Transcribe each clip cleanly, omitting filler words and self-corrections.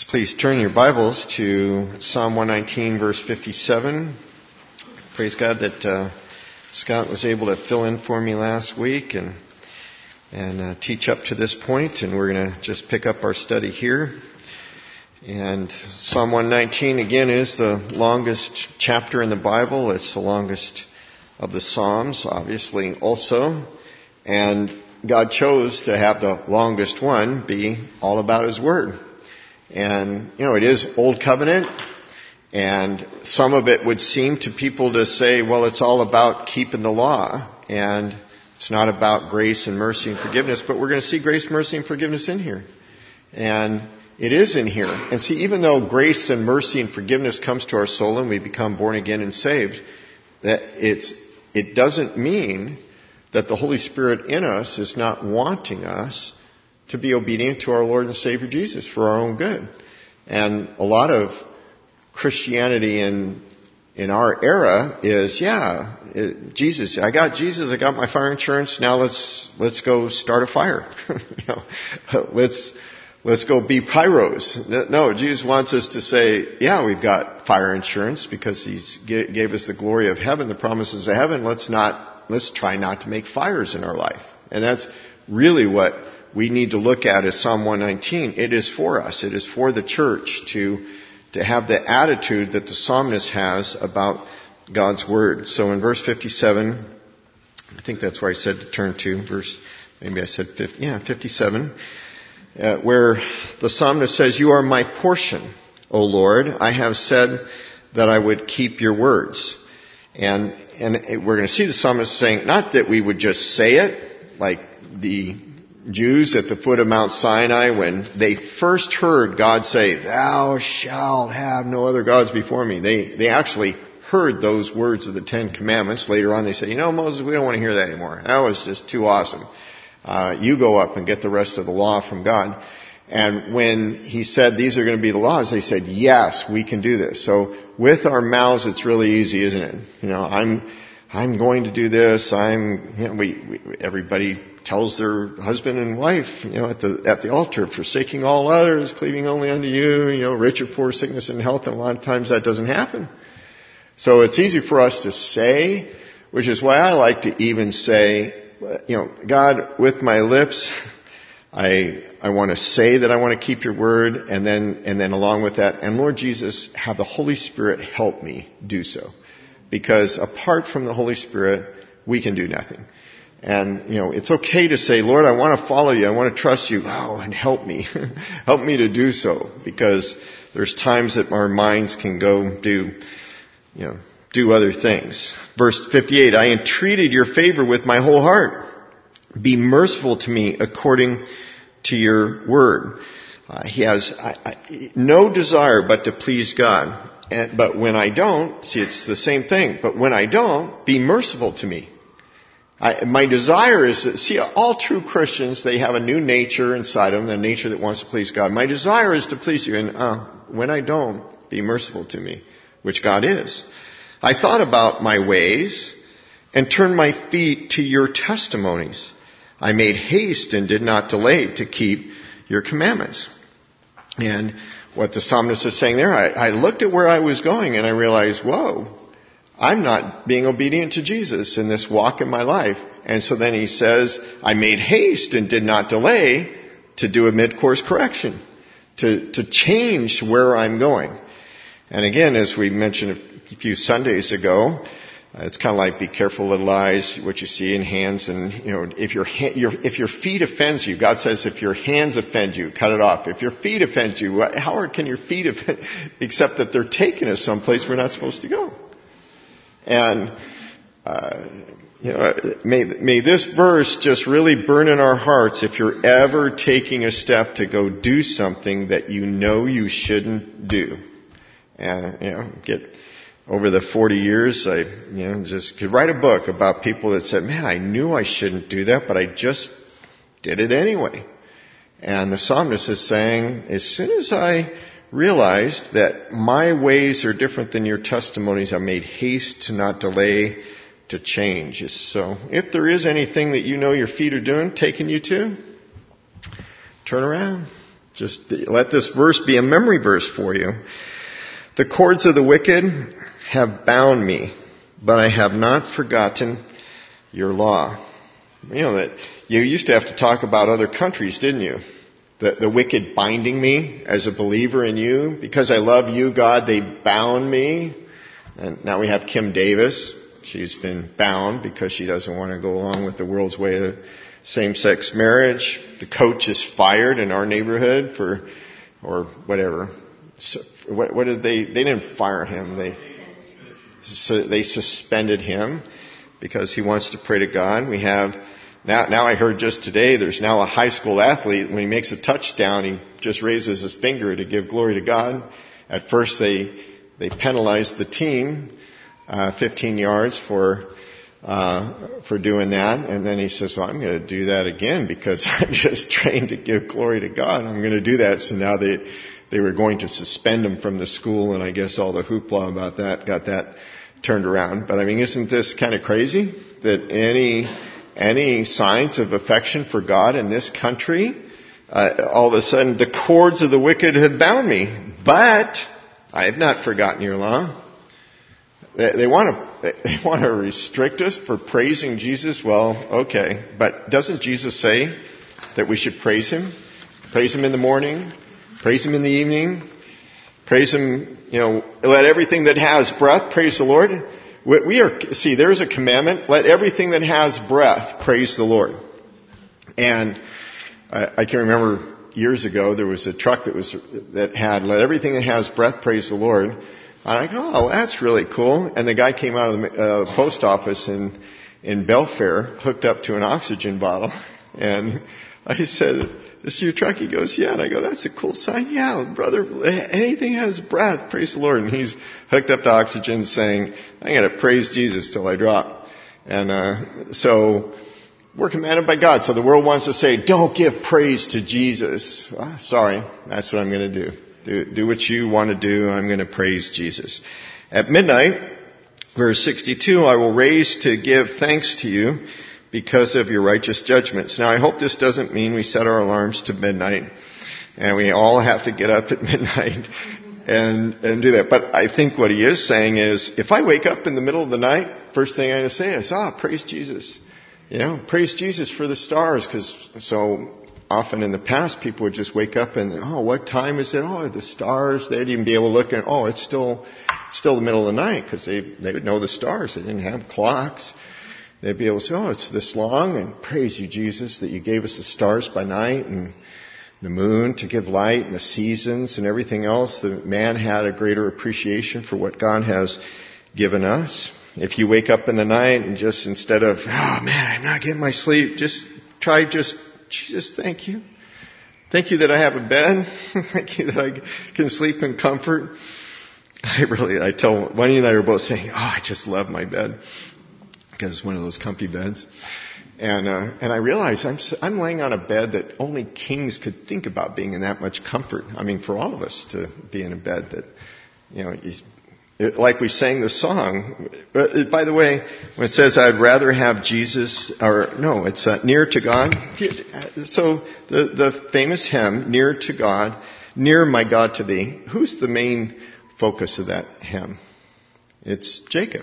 Please turn your Bibles to Psalm 119, verse 57. Praise God that Scott was able to fill in for me last week and teach up to this point, and we're going to just pick up our study here. And Psalm 119, again, is the longest chapter in the Bible. It's the longest of the Psalms, obviously, also. And God chose to have the longest one be all about His Word. And, it is Old Covenant, and some of it would seem to people to say, well, it's all about keeping the law, and it's not about grace and mercy and forgiveness, but we're going to see grace, mercy, and forgiveness in here. And it is in here. And see, even though grace and mercy and forgiveness comes to our soul and we become born again and saved, that it doesn't mean that the Holy Spirit in us is not wanting us to be obedient to our Lord and Savior Jesus for our own good. And a lot of Christianity in our era is, Jesus, I got my fire insurance, now let's go start a fire. Let's go be pyros. No, Jesus wants us to say, we've got fire insurance because He gave us the glory of heaven, the promises of heaven. Let's try not to make fires in our life. And that's really what we need to look at as Psalm 119. It is for us. It is for the church to have the attitude that the psalmist has about God's Word. So in verse 57, I think that's where I said to turn to, maybe I said 57, where the psalmist says, "You are my portion, O Lord. I have said that I would keep your words." And we're going to see the psalmist saying, not that we would just say it, like the Jews at the foot of Mount Sinai when they first heard God say, "Thou shalt have no other gods before me." They actually heard those words of the Ten Commandments. Later on they say, Moses, we don't want to hear that anymore. That was just too awesome. You go up and get the rest of the law from God. And when He said these are going to be the laws, they said, yes, we can do this. So with our mouths, it's really easy, isn't it? I'm going to do this. Everybody tells their husband and wife, at the altar, forsaking all others, cleaving only unto you, rich or poor, sickness and health. And a lot of times that doesn't happen. So it's easy for us to say, which is why I like to even say, God, with my lips, I want to say that I want to keep your word, and then along with that, and Lord Jesus, have the Holy Spirit help me do so. Because apart from the Holy Spirit, we can do nothing. And, it's okay to say, Lord, I want to follow you. I want to trust you. Oh, and help me. Help me to do so. Because there's times that our minds can go do other things. Verse 58, "I entreated your favor with my whole heart. Be merciful to me according to your word." He has no desire but to please God. But when I don't, see, it's the same thing. But when I don't, be merciful to me. My desire is, all true Christians, they have a new nature inside them, a nature that wants to please God. My desire is to please you. And when I don't, be merciful to me, which God is. "I thought about my ways and turned my feet to your testimonies. I made haste and did not delay to keep your commandments." And what the psalmist is saying there, I looked at where I was going and I realized, whoa, I'm not being obedient to Jesus in this walk in my life. And so then he says, I made haste and did not delay to do a mid-course correction, to change where I'm going. And again, as we mentioned a few Sundays ago, it's kind of like be careful, little eyes, what you see in hands. And, if your feet offends you, God says if your hands offend you, cut it off. If your feet offend you, how can your feet offend, except that they're taking us someplace we're not supposed to go? And, may this verse just really burn in our hearts if you're ever taking a step to go do something that you shouldn't do. And, get over the 40 years, I, just could write a book about people that said, man, I knew I shouldn't do that, but I just did it anyway. And the psalmist is saying, as soon as I realized that my ways are different than your testimonies, I made haste to not delay to change. So if there is anything that your feet are doing, taking you to, turn around. Just let this verse be a memory verse for you. The cords of the wicked have bound me, but I have not forgotten your law. You know that you used to have to talk about other countries, didn't you? The wicked binding me as a believer in you. Because I love you, God, they bound me. And now we have Kim Davis. She's been bound because she doesn't want to go along with the world's way of same-sex marriage. The coach is fired in our neighborhood or whatever. So, what did they didn't fire him. They suspended him because he wants to pray to God. We have, now I heard just today, there's now a high school athlete, when he makes a touchdown, he just raises his finger to give glory to God. At first they penalized the team, 15 yards for doing that. And then he says, well, I'm going to do that again because I'm just trained to give glory to God. I'm going to do that. So now they were going to suspend him from the school, and I guess all the hoopla about that got that turned around. But I mean, isn't this kind of crazy that any signs of affection for God in this country, all of a sudden the cords of the wicked have bound me, but I have not forgotten your law. They want to restrict us for praising Jesus. Well, okay, but doesn't Jesus say that we should praise Him? Praise Him in the morning, praise Him in the evening, praise Him, let everything that has breath praise the Lord. There's a commandment, let everything that has breath praise the Lord. And I can remember years ago there was a truck that had let everything that has breath praise the Lord. And I go, oh, that's really cool. And the guy came out of the post office in Belfair, hooked up to an oxygen bottle. And I said, this is your truck? He goes, yeah. And I go, that's a cool sign. Yeah, brother, anything has breath, praise the Lord. And he's hooked up to oxygen saying, I'm going to praise Jesus till I drop. And so we're commanded by God. So the world wants to say, don't give praise to Jesus. Well, sorry, that's what I'm going to do. Do what you want to do. I'm going to praise Jesus. At midnight, verse 62, I will raise to give thanks to you because of your righteous judgments. Now, I hope this doesn't mean we set our alarms to midnight and we all have to get up at midnight and do that. But I think what he is saying is, if I wake up in the middle of the night, first thing I'm going to say is, praise Jesus. Praise Jesus for the stars, because so often in the past, people would just wake up and, what time is it? Oh, the stars. They'd even be able to look at, it's still the middle of the night, because they would know the stars. They didn't have clocks. They'd be able to say, it's this long, and praise you, Jesus, that you gave us the stars by night and the moon to give light and the seasons and everything else. That man had a greater appreciation for what God has given us. If you wake up in the night and just instead of, I'm not getting my sleep, try Jesus, thank you. Thank you that I have a bed. Thank you that I can sleep in comfort. I tell Wendy and I are both saying, I just love my bed because it's one of those comfy beds. And I realize I'm laying on a bed that only kings could think about being in that much comfort. I mean, for all of us to be in a bed that, like we sang the song. By the way, when it says I'd rather have Jesus, it's near to God. So the famous hymn, near to God, near my God to thee. Who's the main focus of that hymn? It's Jacob.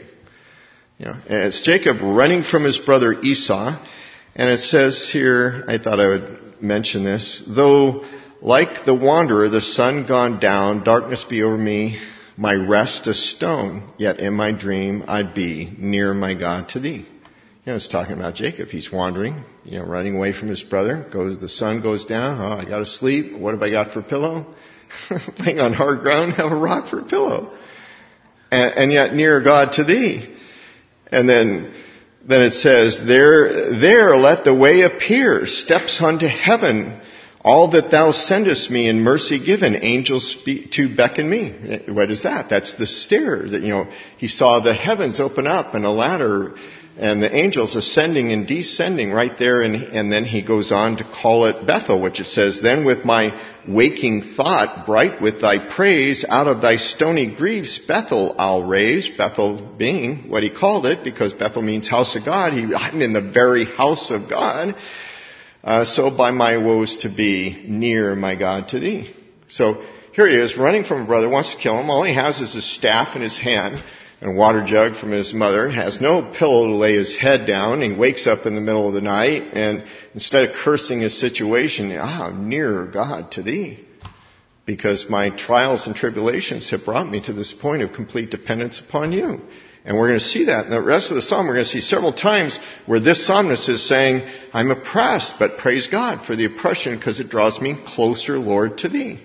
It's Jacob running from his brother Esau. And it says here, I thought I would mention this, though like the wanderer, the sun gone down, darkness be over me, my rest a stone, yet in my dream I'd be near my God to thee. It's talking about Jacob. He's wandering, running away from his brother. The sun goes down. I got to sleep. What have I got for a pillow? Laying on hard ground, have a rock for a pillow. And yet near God to thee. And then it says, there let the way appear, steps unto heaven. All that thou sendest me in mercy given, angels to beckon me. What is that? That's the stair that, he saw the heavens open up and a ladder and the angels ascending and descending right there. And then he goes on to call it Bethel, which it says, then with my waking thought, bright with thy praise, out of thy stony griefs, Bethel I'll raise. Bethel being what he called it, because Bethel means house of God. I'm in the very house of God. so by my woes to be near, my God, to thee. So here he is, running from a brother, wants to kill him. All he has is his staff in his hand and a water jug from his mother, has no pillow to lay his head down. He wakes up in the middle of the night, and instead of cursing his situation, nearer, God, to thee. Because my trials and tribulations have brought me to this point of complete dependence upon you. And we're going to see that in the rest of the psalm. We're going to see several times where this psalmist is saying, I'm oppressed, but praise God for the oppression because it draws me closer, Lord, to thee.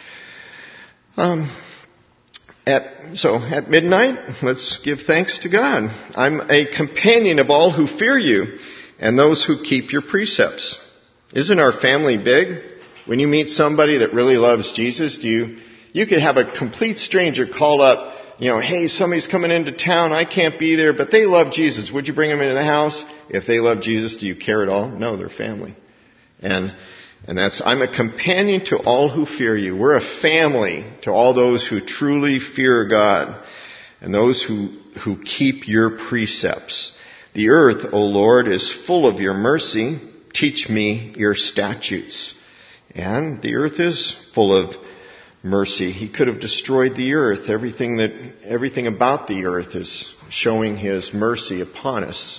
At midnight, let's give thanks to God. I'm a companion of all who fear you and those who keep your precepts. Isn't our family big? When you meet somebody that really loves Jesus, you could have a complete stranger call up, hey, somebody's coming into town, I can't be there, but they love Jesus. Would you bring them into the house? If they love Jesus, do you care at all? No, they're family. And I'm a companion to all who fear you. We're a family to all those who truly fear God and those who keep your precepts. The earth, O Lord, is full of your mercy. Teach me your statutes. And the earth is full of mercy. He could have destroyed the earth. Everything about the earth is showing his mercy upon us.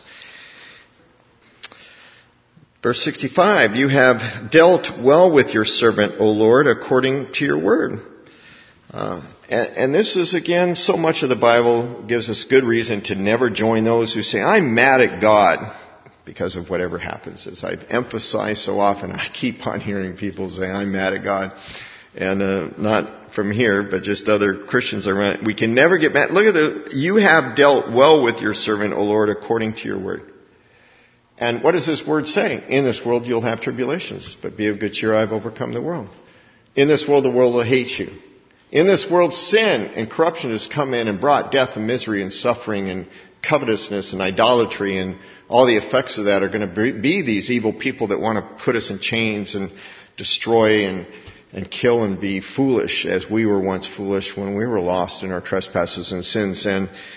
Verse 65, you have dealt well with your servant, O Lord, according to your word. And this is, again, so much of the Bible gives us good reason to never join those who say, I'm mad at God because of whatever happens. As I've emphasized so often, I keep on hearing people say, I'm mad at God. And not from here, but just other Christians around. We can never get mad. Look at you have dealt well with your servant, O Lord, according to your word. And what does this word say? In this world you'll have tribulations, but be of good cheer, I've overcome the world. In this world the world will hate you. In this world sin and corruption has come in and brought death and misery and suffering and covetousness and idolatry, and all the effects of that are going to be these evil people that want to put us in chains and destroy and kill and be foolish as we were once foolish when we were lost in our trespasses and sins.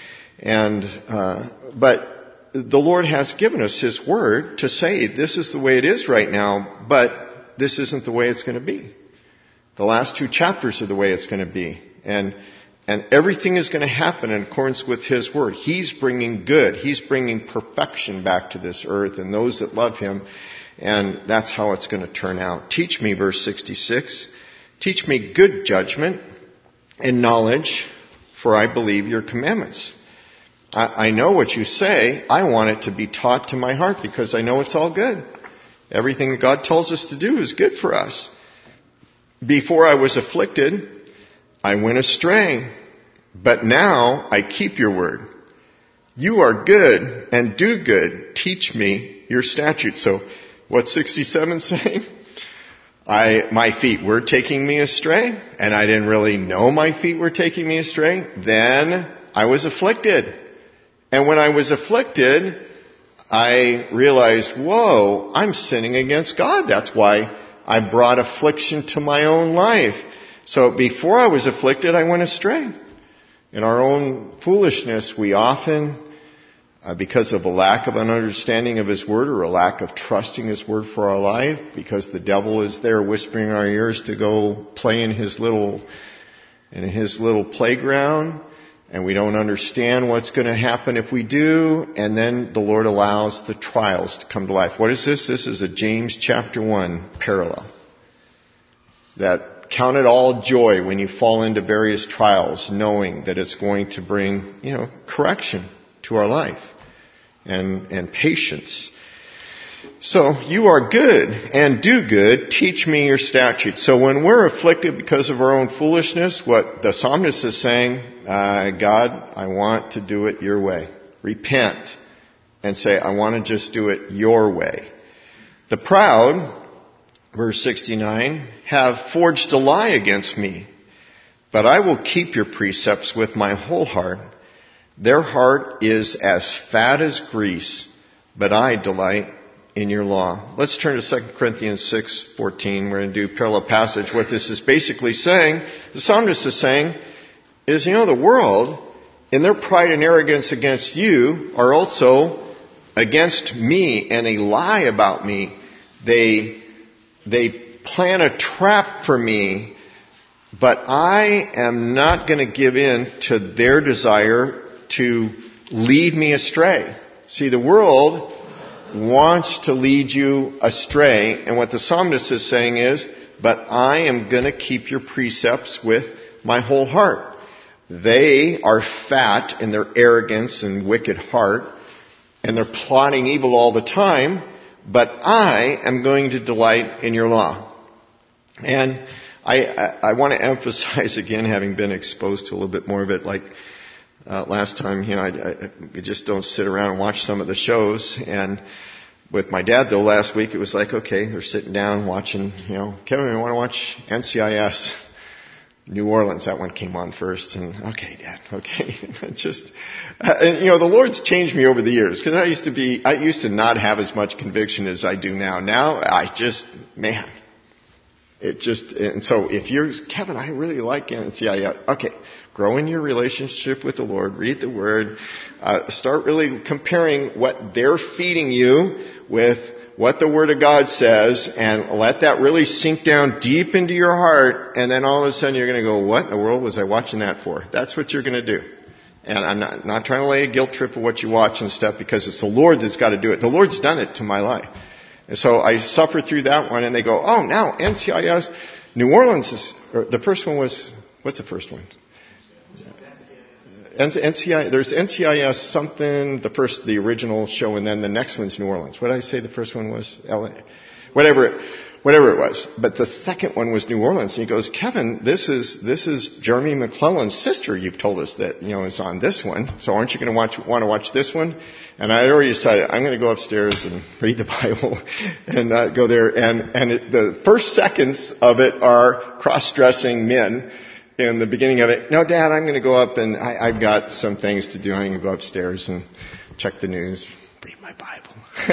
But the Lord has given us His Word to say this is the way it is right now, but this isn't the way it's going to be. The last 2 chapters are the way it's going to be. And everything is going to happen in accordance with His Word. He's bringing good. He's bringing perfection back to this earth and those that love Him. And that's how it's going to turn out. Teach me, verse 66, teach me good judgment and knowledge, for I believe your commandments. I know what you say. I want it to be taught to my heart because I know it's all good. Everything that God tells us to do is good for us. Before I was afflicted, I went astray, but now I keep your word. You are good and do good. Teach me your statutes. So what's 67 saying? My feet were taking me astray, and I didn't really know my feet were taking me astray. Then I was afflicted. And when I was afflicted, I realized, whoa, I'm sinning against God. That's why I brought affliction to my own life. So before I was afflicted, I went astray. In our own foolishness, we often, because of a lack of an understanding of His Word or a lack of trusting His Word for our life, because the devil is there whispering in our ears to go play in his little playground, and we don't understand what's going to happen if we do, and then the Lord allows the trials to come to life. What is this? This is a James chapter 1 parallel. That count it all joy when you fall into various trials, knowing that it's going to bring, correction to our life and patience. So you are good and do good. Teach me your statutes. So when we're afflicted because of our own foolishness, what the psalmist is saying, God, I want to do it your way. Repent and say, I want to just do it your way. The proud, verse 69, have forged a lie against me, but I will keep your precepts with my whole heart. Their heart is as fat as grease, but I delight in your law. Let's turn to 2 Corinthians 6:14. We're going to do parallel passage. What this is basically saying, the psalmist is saying, is, the world, in their pride and arrogance against you, are also against me, and they lie about me. They plan a trap for me, but I am not going to give in to their desire to lead me astray. See, the world wants to lead you astray, and what the psalmist is saying is, but I am going to keep your precepts with my whole heart. They are fat in their arrogance and wicked heart, and they're plotting evil all the time, but I am going to delight in your law. And I want to emphasize again, having been exposed to a little bit more of it, like last time, I just don't sit around and watch some of the shows. And with my dad, though, last week, it was like, okay, they're sitting down watching, Kevin, I want to watch NCIS. New Orleans, that one came on first, and okay, Dad, okay. The Lord's changed me over the years, because I used to not have as much conviction as I do now. Now, and so if you're, Kevin, I really like NCIS, okay, grow in your relationship with the Lord, read the Word, start really comparing what they're feeding you with what the Word of God says, and let that really sink down deep into your heart, and then all of a sudden you're going to go, what in the world was I watching that for? That's what you're going to do. And I'm not trying to lay a guilt trip of what you watch and stuff, because it's the Lord that's got to do it. The Lord's done it to my life. And so I suffered through that one, and they go, oh, now NCIS, New Orleans the first one was, what's the first one? There's NCIS something, the original show, and then the next one's New Orleans. What did I say the first one was? LA? Whatever it was. But the second one was New Orleans. And he goes, Kevin, this is Jeremy McClellan's sister. You've told us that, is on this one. So aren't you going to want to watch this one? And I had already decided I'm going to go upstairs and read the Bible and go there. And the first seconds of it are cross-dressing men. In the beginning of it, no, Dad, I'm going to go up and I've got some things to do. I'm going to go upstairs and check the news, read my Bible.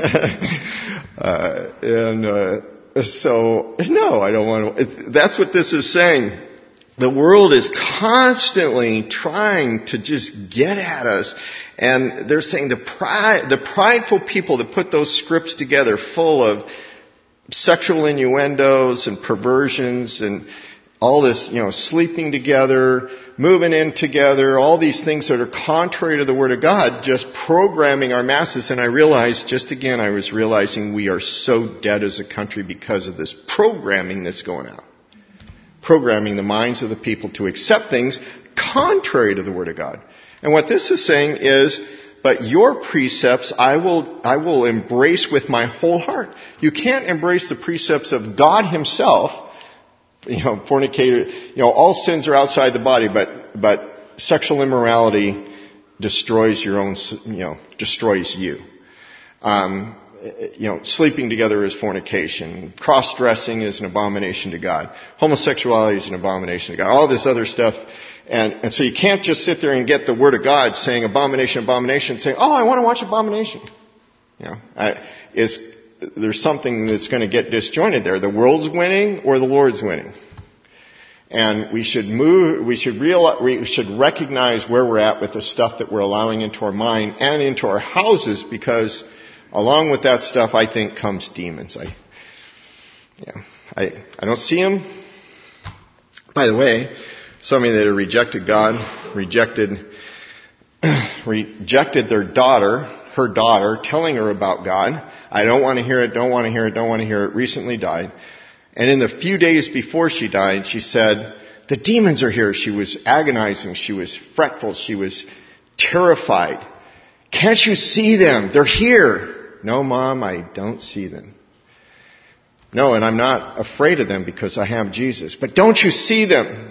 So, no, I don't want to. That's what this is saying. The world is constantly trying to just get at us. And they're saying the prideful people that put those scripts together full of sexual innuendos and perversions and all this, sleeping together, moving in together, all these things that are contrary to the Word of God, just programming our masses. And I was realizing we are so dead as a country because of this programming that's going on. Programming the minds of the people to accept things contrary to the Word of God. And what this is saying is, but your precepts I will embrace with my whole heart. You can't embrace the precepts of God Himself. Fornicator, all sins are outside the body, but sexual immorality destroys destroys you. Sleeping together is fornication. Cross-dressing is an abomination to God. Homosexuality is an abomination to God. All this other stuff. And so you can't just sit there and get the Word of God saying abomination, abomination, and say, oh, I want to watch abomination. There's something that's going to get disjointed there. The world's winning or the Lord's winning. And we should recognize where we're at with the stuff that we're allowing into our mind and into our houses, because along with that stuff, I think, comes demons. I don't see them. By the way, somebody that had rejected God, rejected their daughter, her daughter, telling her about God. I don't want to hear it, don't want to hear it, don't want to hear it, recently died. And in the few days before she died, she said, the demons are here. She was agonizing. She was fretful. She was terrified. Can't you see them? They're here. No, Mom, I don't see them. No, and I'm not afraid of them because I have Jesus. But don't you see them?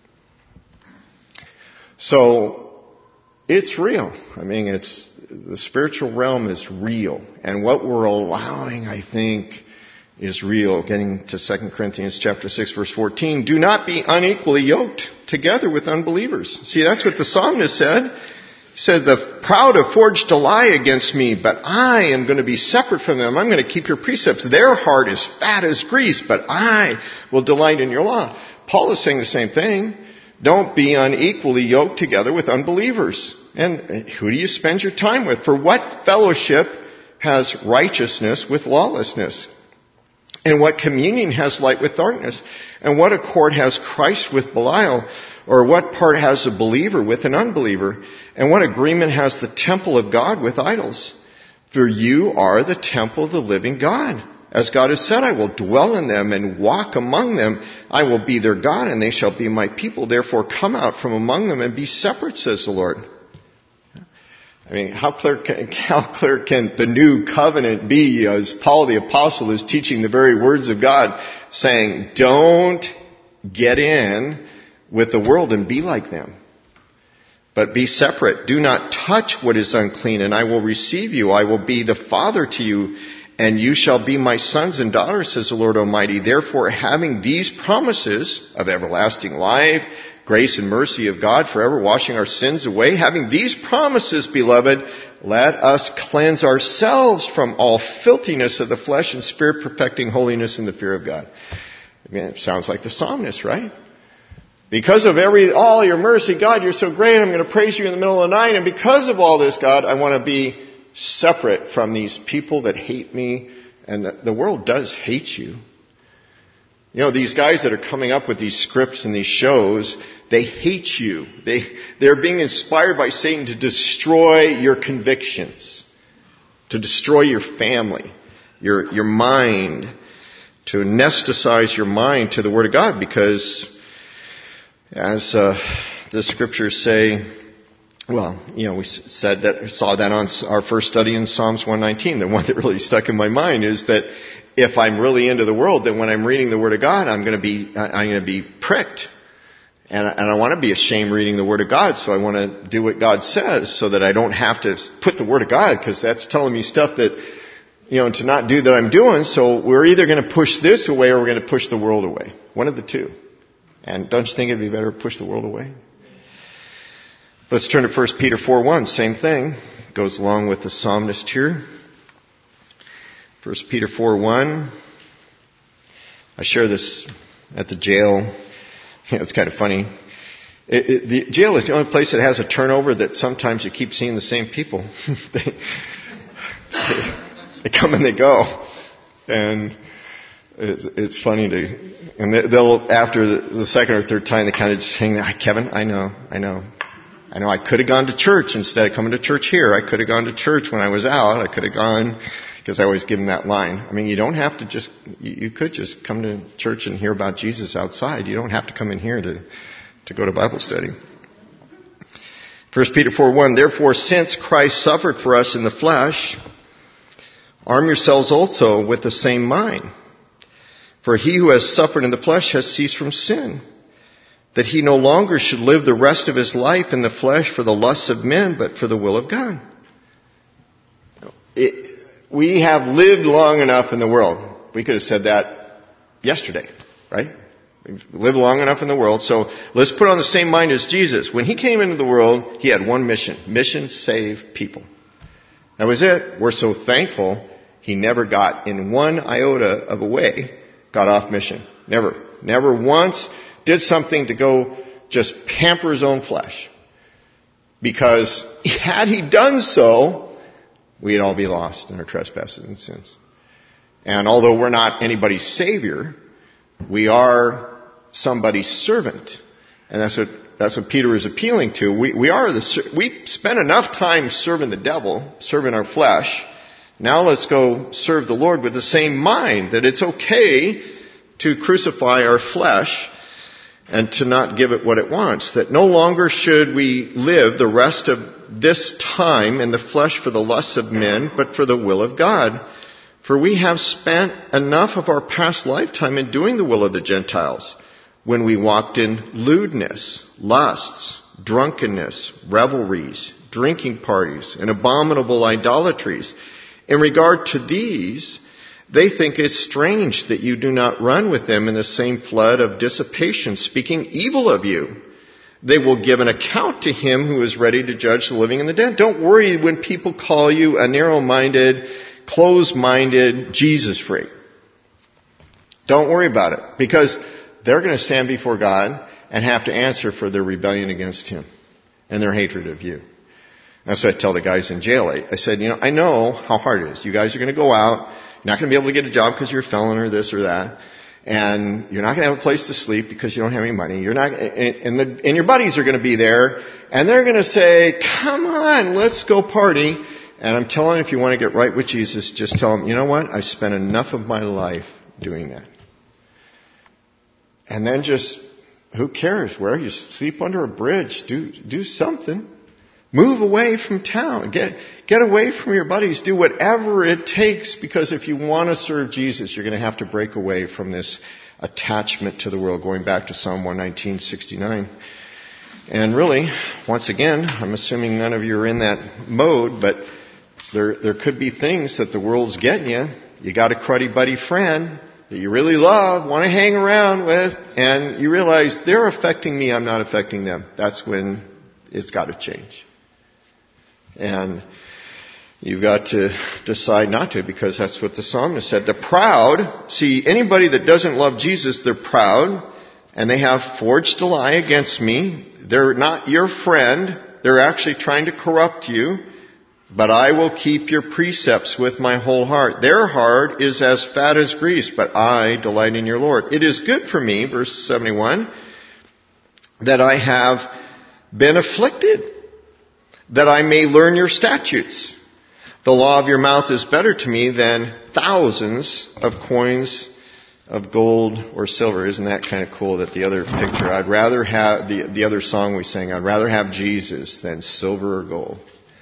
So, it's real. The spiritual realm is real. And what we're allowing, I think, is real. Getting to 2 Corinthians chapter 6, verse 14. Do not be unequally yoked together with unbelievers. See, that's what the psalmist said. He said, the proud have forged a lie against me, but I am going to be separate from them. I'm going to keep your precepts. Their heart is fat as grease, but I will delight in your law. Paul is saying the same thing. Don't be unequally yoked together with unbelievers. And who do you spend your time with? For what fellowship has righteousness with lawlessness? And what communion has light with darkness? And what accord has Christ with Belial? Or what part has a believer with an unbeliever? And what agreement has the temple of God with idols? For you are the temple of the living God. As God has said, I will dwell in them and walk among them. I will be their God, and they shall be my people. Therefore come out from among them and be separate, says the Lord. I mean, how clear can the new covenant be, as Paul the Apostle is teaching the very words of God, saying, don't get in with the world and be like them, but be separate. Do not touch what is unclean, and I will receive you. I will be the Father to you, and you shall be my sons and daughters, says the Lord Almighty. Therefore, having these promises of everlasting life, grace and mercy of God forever, washing our sins away, having these promises, beloved, let us cleanse ourselves from all filthiness of the flesh and spirit, perfecting holiness in the fear of God. Again, it sounds like the psalmist, right? Because of all your mercy, God, you're so great, I'm going to praise you in the middle of the night, and because of all this, God, I want to be separate from these people that hate me, and the world does hate you. You know, these guys that are coming up with these scripts and these shows, they hate you. They're being inspired by Satan to destroy your convictions, to destroy your family, your mind, to anestheticize your mind to the Word of God, because as the scriptures say, well, you know, we saw that on our first study in Psalms 119. The one that really stuck in my mind is that if I'm really into the world, then when I'm reading the Word of God, I'm going to be pricked. And I want to be ashamed reading the Word of God, so I want to do what God says so that I don't have to put the Word of God, because that's telling me stuff that, you know, to not do that I'm doing. So we're either going to push this away or we're going to push the world away. One of the two. And don't you think it'd be better to push the world away? Let's turn to 1 Peter 4:1. Same thing. Goes along with the psalmist here. 1 Peter 4:1. I share this at the jail. It's kind of funny. The jail is the only place that has a turnover that sometimes you keep seeing the same people. they come and they go. And it's funny and they'll, after the second or third time, they kind of just hang there. Kevin, I know. I could have gone to church instead of coming to church here. I could have gone to church when I was out. I could have gone, because I always give them that line. I mean, you don't have to you could just come to church and hear about Jesus outside. You don't have to come in here to go to Bible study. 1 Peter 4:1, therefore, since Christ suffered for us in the flesh, arm yourselves also with the same mind. For he who has suffered in the flesh has ceased from sin, that he no longer should live the rest of his life in the flesh for the lusts of men, but for the will of God. We have lived long enough in the world. We could have said that yesterday, right? We've lived long enough in the world, so let's put on the same mind as Jesus. When he came into the world, he had one mission, save people. That was it. We're so thankful he never got in one iota of a way, got off mission. Never once did something to go just pamper his own flesh. Because had he done so, we'd all be lost in our trespasses and sins. And although we're not anybody's savior, we are somebody's servant. And that's what Peter is appealing to. We spend enough time serving the devil, serving our flesh. Now let's go serve the Lord with the same mind, that it's okay to crucify our flesh and to not give it what it wants. That no longer should we live the rest of this time in the flesh for the lusts of men, but for the will of God. For we have spent enough of our past lifetime in doing the will of the Gentiles, when we walked in lewdness, lusts, drunkenness, revelries, drinking parties, and abominable idolatries. In regard to these, they think it strange that you do not run with them in the same flood of dissipation, speaking evil of you. They will give an account to him who is ready to judge the living and the dead. Don't worry when people call you a narrow-minded, closed-minded Jesus freak. Don't worry about it, because they're going to stand before God and have to answer for their rebellion against him and their hatred of you. That's what I tell the guys in jail. I said, I know how hard it is. You guys are going to go out. You're not going to be able to get a job because you're a felon or this or that. And you're not going to have a place to sleep because you don't have any money. You're not, and your buddies are going to be there, and they're going to say, come on, let's go party. And I'm telling you, if you want to get right with Jesus, just tell them, you know what? I've spent enough of my life doing that. And then just, who cares where you sleep under a bridge? Do something. Move away from town. Get away from your buddies. Do whatever it takes, because if you want to serve Jesus, you're going to have to break away from this attachment to the world, going back to Psalm 119:69. And really, once again, I'm assuming none of you are in that mode, but there could be things that the world's getting you. You got a cruddy buddy friend that you really love, want to hang around with, and you realize they're affecting me, I'm not affecting them. That's when it's got to change. And you've got to decide not to, because that's what the psalmist said. The proud, see, anybody that doesn't love Jesus, they're proud, and they have forged a lie against me. They're not your friend. They're actually trying to corrupt you. But I will keep your precepts with my whole heart. Their heart is as fat as grease, but I delight in your Lord. It is good for me, verse 71, that I have been afflicted, that I may learn your statutes. The law of your mouth is better to me than thousands of coins of gold or silver. Isn't that kind of cool that the other picture, I'd rather have, the other song we sang, I'd rather have Jesus than silver or gold.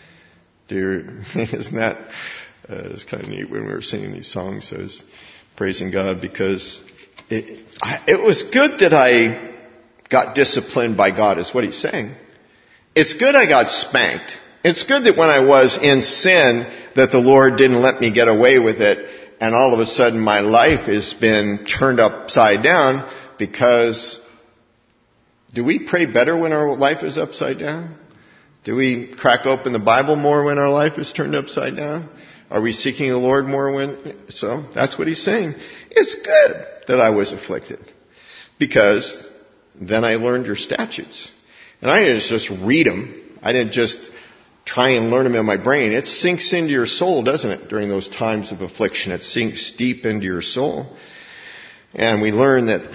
Dude, isn't that, it's kind of neat when we were singing these songs. I was praising God because it was good that I got disciplined by God, is what he's saying. It's good I got spanked. It's good that when I was in sin that the Lord didn't let me get away with it, and all of a sudden my life has been turned upside down. Because do we pray better when our life is upside down? Do we crack open the Bible more when our life is turned upside down? Are we seeking the Lord more when? So that's what he's saying. It's good that I was afflicted, because then I learned your statutes. And I didn't just read them. I didn't just try and learn them in my brain. It sinks into your soul, doesn't it? During those times of affliction, it sinks deep into your soul. And we learn that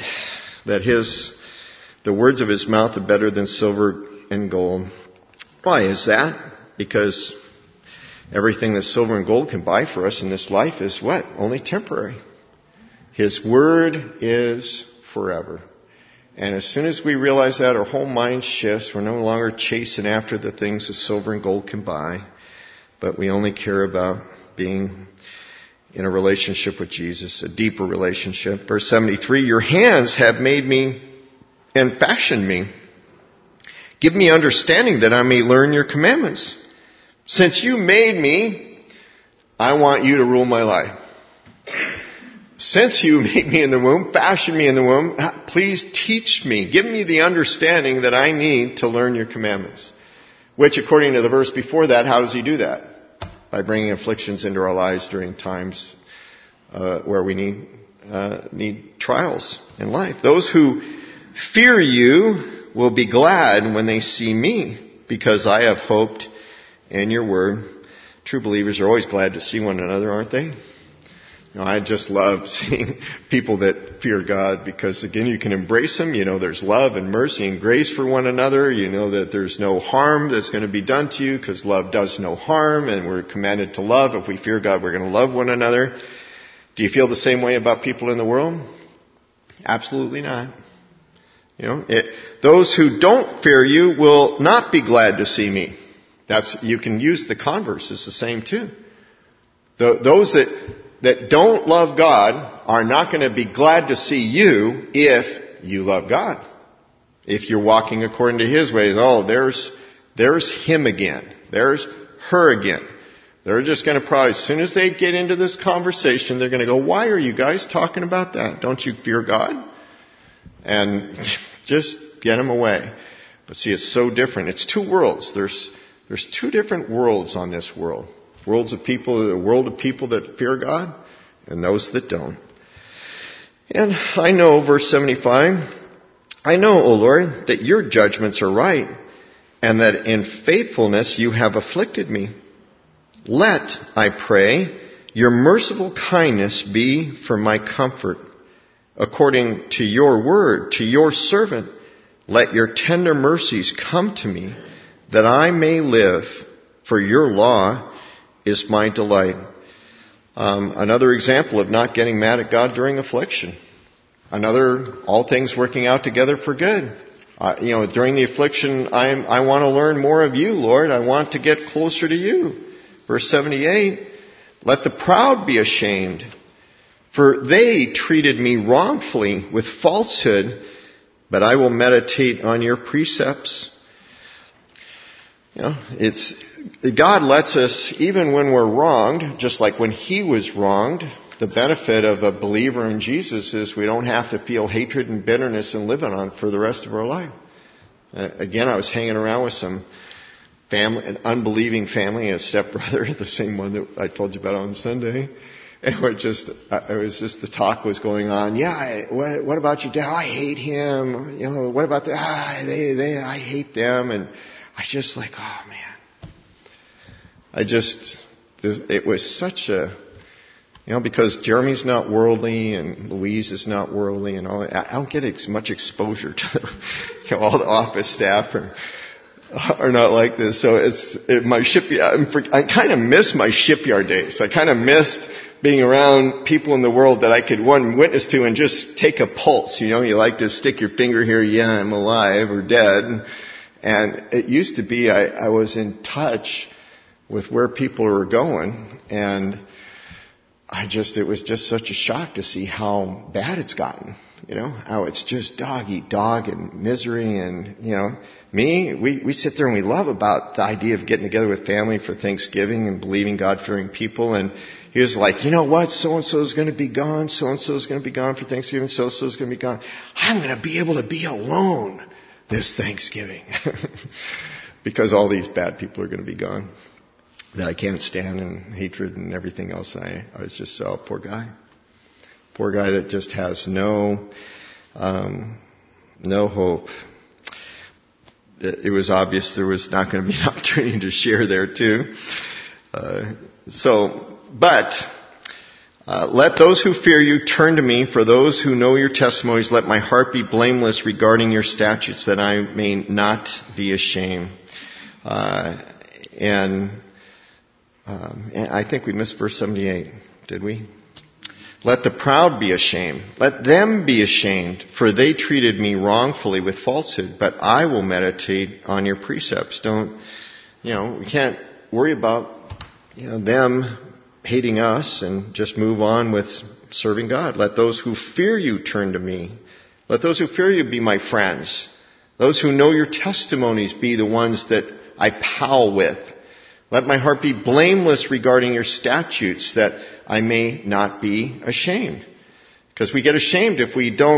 the words of his mouth are better than silver and gold. Why is that? Because everything that silver and gold can buy for us in this life is what? Only temporary. His word is forever. And as soon as we realize that, our whole mind shifts. We're no longer chasing after the things that silver and gold can buy, but we only care about being in a relationship with Jesus, a deeper relationship. Verse 73, your hands have made me and fashioned me. Give me understanding that I may learn your commandments. Since you made me, I want you to rule my life. Since you made me in the womb, fashioned me in the womb, please teach me. Give me the understanding that I need to learn your commandments. Which, according to the verse before that, how does he do that? By bringing afflictions into our lives during times where we need trials in life. Those who fear you will be glad when they see me, because I have hoped in your word. True believers are always glad to see one another, aren't they? I just love seeing people that fear God, because again, you can embrace them. You know, there's love and mercy and grace for one another. You know that there's no harm that's going to be done to you, because love does no harm, and we're commanded to love. If we fear God, we're going to love one another. Do you feel the same way about people in the world? Absolutely not. You know, those who don't fear you will not be glad to see me. You can use the converse. It's the same too. Those that don't love God are not going to be glad to see you if you love God. If you're walking according to his ways, there's him again. There's her again. They're just going to probably, as soon as they get into this conversation, they're going to go, why are you guys talking about that? Don't you fear God? And just get them away. But see, it's so different. It's two worlds. There's two different worlds on this world. Worlds of people, the world of people that fear God, and those that don't. And I know, verse 75, I know, O Lord, that your judgments are right, and that in faithfulness you have afflicted me. Let, I pray, Your merciful kindness be for my comfort. According to your word, to your servant, let your tender mercies come to me, that I may live, for your law is my delight. Another example of not getting mad at God during affliction. Another, all things working out together for good. During the affliction, I want to learn more of you, Lord. I want to get closer to you. Verse 78, let the proud be ashamed, for they treated me wrongfully with falsehood, but I will meditate on your precepts. God lets us, even when we're wronged, just like when He was wronged, the benefit of a believer in Jesus is we don't have to feel hatred and bitterness and live it on for the rest of our life. Again, I was hanging around with some family, an unbelieving family, a stepbrother, the same one that I told you about on Sunday. And the talk was going on. Yeah, what about your dad? I hate him. What about I hate them. And I just like, oh man. It was such a, because Jeremy's not worldly and Louise is not worldly and all that. I don't get as much exposure to all the office staff are not like this. So my shipyard, I kind of miss my shipyard days. I kind of missed being around people in the world that I could, witness to and just take a pulse. You like to stick your finger here, yeah, I'm alive or dead. And it used to be I was in touch with where people were going, and it was just such a shock to see how bad it's gotten. How it's just dog eat dog and misery and, we sit there and we love about the idea of getting together with family for Thanksgiving and believing God-fearing people. And he was like, you know what? So-and-so is going to be gone. So-and-so is going to be gone for Thanksgiving. So-and-so is going to be gone. I'm going to be able to be alone this Thanksgiving because all these bad people are going to be gone that I can't stand, and hatred and everything else. I was just, poor guy. Poor guy that just has no hope. It was obvious there was not going to be an opportunity to share there too. Let those who fear you turn to me. For those who know your testimonies, let my heart be blameless regarding your statutes, that I may not be ashamed. And I think we missed verse 78, did we? Let the proud be ashamed. Let them be ashamed, for they treated me wrongfully with falsehood, but I will meditate on your precepts. We can't worry about, them hating us and just move on with serving God. Let those who fear you turn to me. Let those who fear you be my friends. Those who know your testimonies be the ones that I pal with. Let my heart be blameless regarding your statutes, that I may not be ashamed. Because we get ashamed if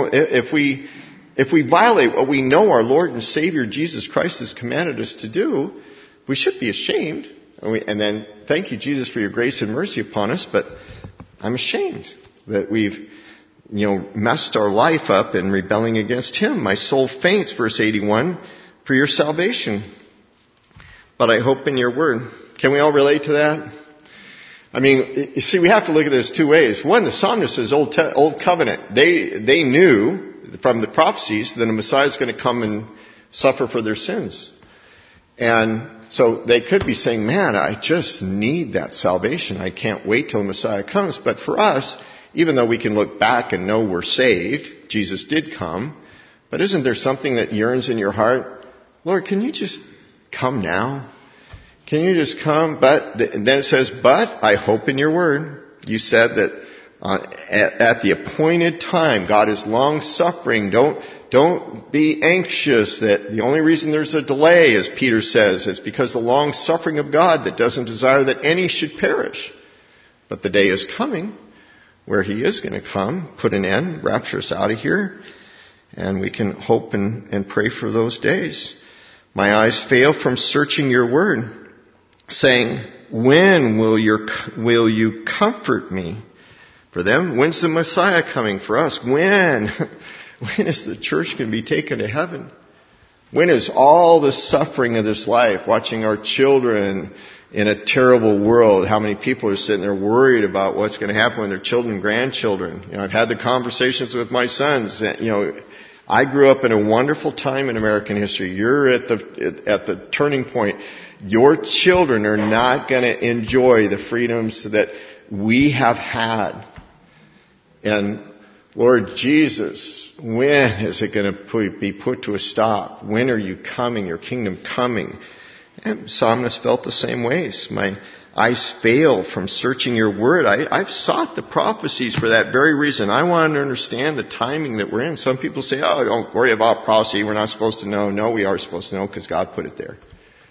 we violate what we know our Lord and Savior Jesus Christ has commanded us to do. We should be ashamed. And then thank you, Jesus, for your grace and mercy upon us. But I'm ashamed that we've, messed our life up in rebelling against Him. My soul faints, verse 81, for your salvation. But I hope in your word. Can we all relate to that? You see, we have to look at this two ways. One, the psalmist is Old Covenant. They knew from the prophecies that a Messiah is going to come and suffer for their sins. And so they could be saying, man, I just need that salvation. I can't wait till the Messiah comes. But for us, even though we can look back and know we're saved, Jesus did come. But isn't there something that yearns in your heart? Lord, can you just come now? Can you just come? But then it says, but I hope in your word. You said that at the appointed time, God is long suffering. Don't be anxious that the only reason there's a delay, as Peter says, is because the long suffering of God that doesn't desire that any should perish. But the day is coming where He is going to come, put an end, rapture us out of here, and we can hope and pray for those days. My eyes fail from searching your word, saying, when will you comfort me? For them, when's the Messiah coming for us? When is the church going to be taken to heaven? When is all the suffering of this life, watching our children in a terrible world. How many people are sitting there worried about what's going to happen with their children and grandchildren? I've had the conversations with my sons. I grew up in a wonderful time in American history. You're at the turning point. Your children are not going to enjoy the freedoms that we have had. And Lord Jesus, when is it going to be put to a stop? When are you coming? Your kingdom coming? And psalmist felt the same ways. My eyes fail from searching your word. I've sought the prophecies for that very reason. I want to understand the timing that we're in. Some people say, oh, don't worry about prophecy. We're not supposed to know. No, we are supposed to know because God put it there.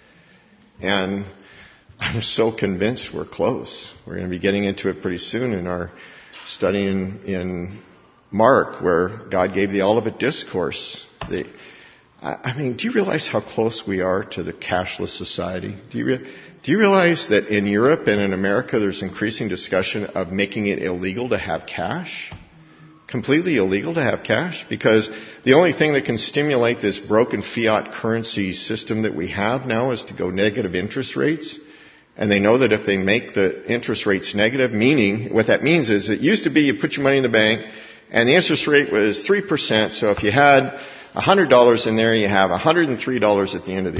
And I'm so convinced we're close. We're going to be getting into it pretty soon in our study in Mark, where God gave the Olivet Discourse. Do you realize how close we are to the cashless society? Do you realize that in Europe and in America there's increasing discussion of making it illegal to have cash? Completely illegal to have cash? Because the only thing that can stimulate this broken fiat currency system that we have now is to go negative interest rates. And they know that if they make the interest rates negative, meaning what that means is it used to be you put your money in the bank and the interest rate was 3%. So if you had $100 in there, you have $103 at the end of the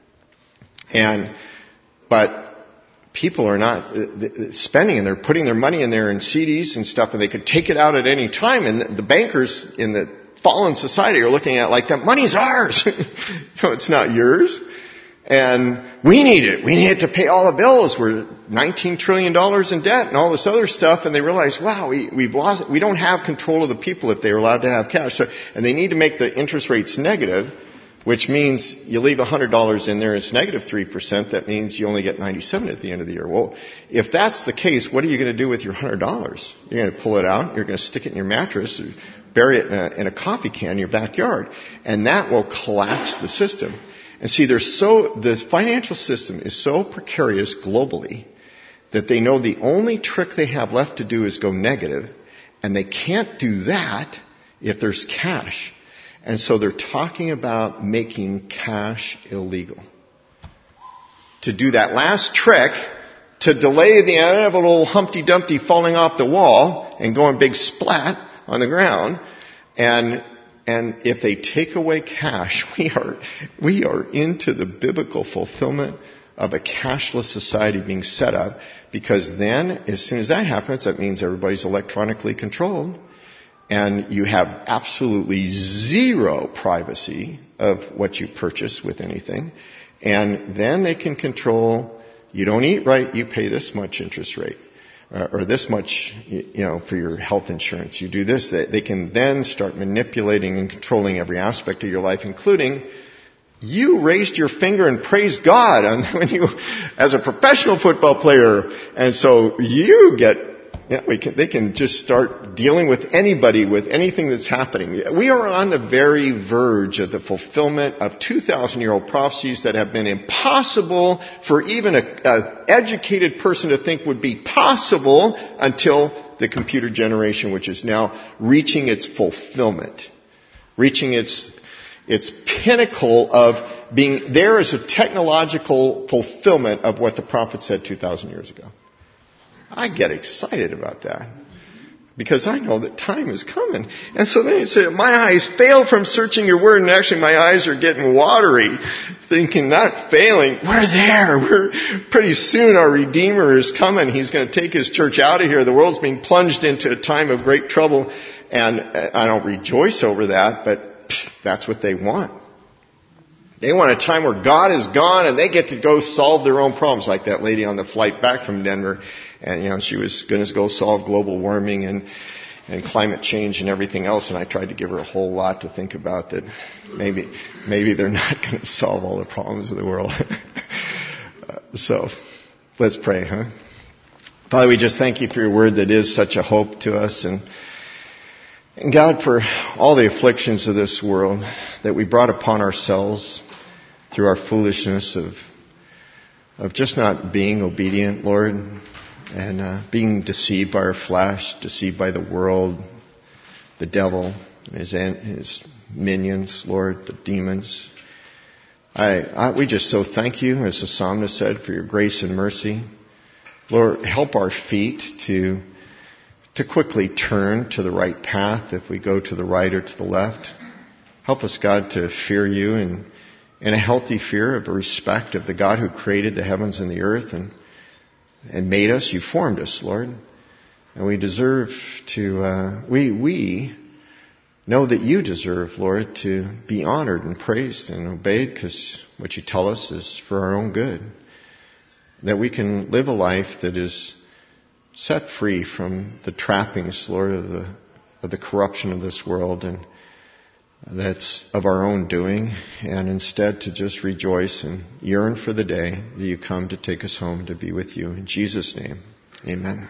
year. But people are not spending, and they're putting their money in there in CDs and stuff, and they could take it out at any time. And the bankers in the fallen society are looking at it like, that money's ours. It's not yours. And we need it. We need it to pay all the bills. We're $19 trillion in debt and all this other stuff. And they realize, wow, we've lost it. We don't have control of the people if they're allowed to have cash. And they need to make the interest rates negative, which means you leave $100 in there, it's negative 3%. That means you only get 97 at the end of the year. Well, if that's the case, what are you going to do with your $100? You're going to pull it out. You're going to stick it in your mattress, or bury it in a coffee can in your backyard. And that will collapse the system. And see, the financial system is so precarious globally that they know the only trick they have left to do is go negative, and they can't do that if there's cash. And so they're talking about making cash illegal. To do that last trick, to delay the inevitable Humpty Dumpty falling off the wall and going big splat on the ground. And if they take away cash, we are into the biblical fulfillment of a cashless society being set up, because then, as soon as that happens, that means everybody's electronically controlled, and you have absolutely zero privacy of what you purchase with anything, and then they can control, you don't eat right, you pay this much interest rate. Or this much, for your health insurance. You do this. They can then start manipulating and controlling every aspect of your life, including you raised your finger and praised God as a professional football player. And so you get, they can just start dealing with anybody, with anything that's happening. We are on the very verge of the fulfillment of 2,000-year-old prophecies that have been impossible for even an educated person to think would be possible until the computer generation, which is now reaching its fulfillment, reaching its pinnacle of being there as a technological fulfillment of what the prophet said 2,000 years ago. I get excited about that because I know that time is coming. And so then you say, my eyes fail from searching your word, and actually my eyes are getting watery, thinking, not failing. We're there. Pretty soon our Redeemer is coming. He's going to take His church out of here. The world's being plunged into a time of great trouble, and I don't rejoice over that, but that's what they want. They want a time where God is gone and they get to go solve their own problems, like that lady on the flight back from Denver. And, she was going to go solve global warming and climate change and everything else. And I tried to give her a whole lot to think about, that maybe they're not going to solve all the problems of the world. So let's pray, huh? Father, we just thank You for Your word that is such a hope to us. And God, for all the afflictions of this world that we brought upon ourselves through our foolishness of just not being obedient, Lord, and being deceived by our flesh, deceived by the world, the devil, his minions, Lord, the demons. We just so thank you, as the psalmist said, for your grace and mercy. Lord, help our feet to quickly turn to the right path if we go to the right or to the left. Help us, God, to fear you in a healthy fear of respect of the God who created the heavens and the earth and made us. You formed us, Lord. And we deserve to, we know that you deserve, Lord, to be honored and praised and obeyed, because what you tell us is for our own good. That we can live a life that is set free from the trappings, Lord, of the corruption of this world, and that's of our own doing, and instead to just rejoice and yearn for the day that you come to take us home to be with you. In Jesus' name, amen.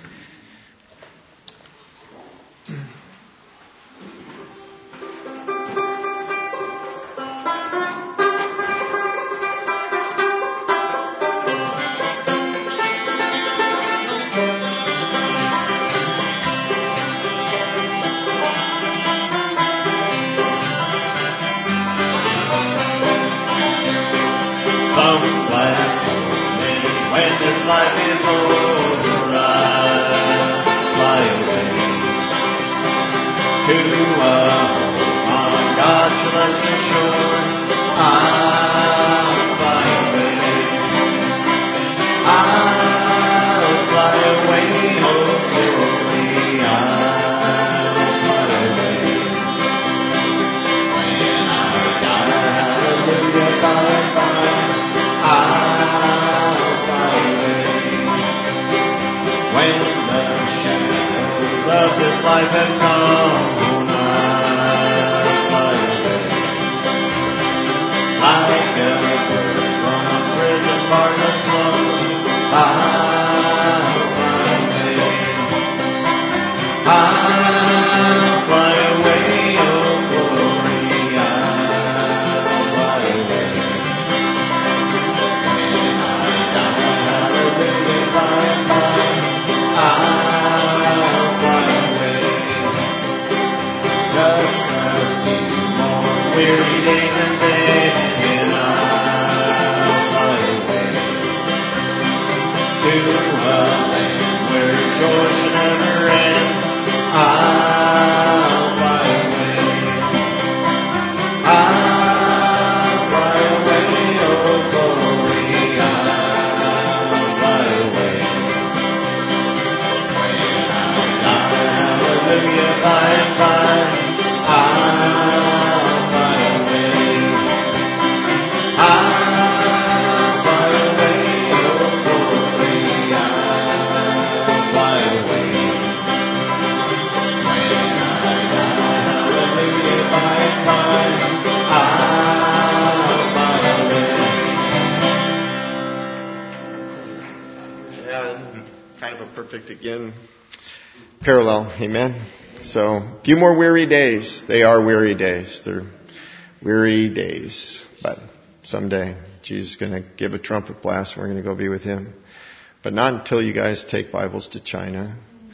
Parallel, amen. So, a few more weary days. They are weary days. They're weary days. But someday, Jesus is going to give a trumpet blast and we're going to go be with Him. But not until you guys take Bibles to China.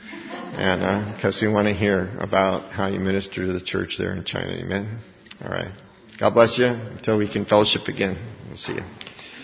And, because we want to hear about how you minister to the church there in China, amen. All right. God bless you until we can fellowship again. We'll see you.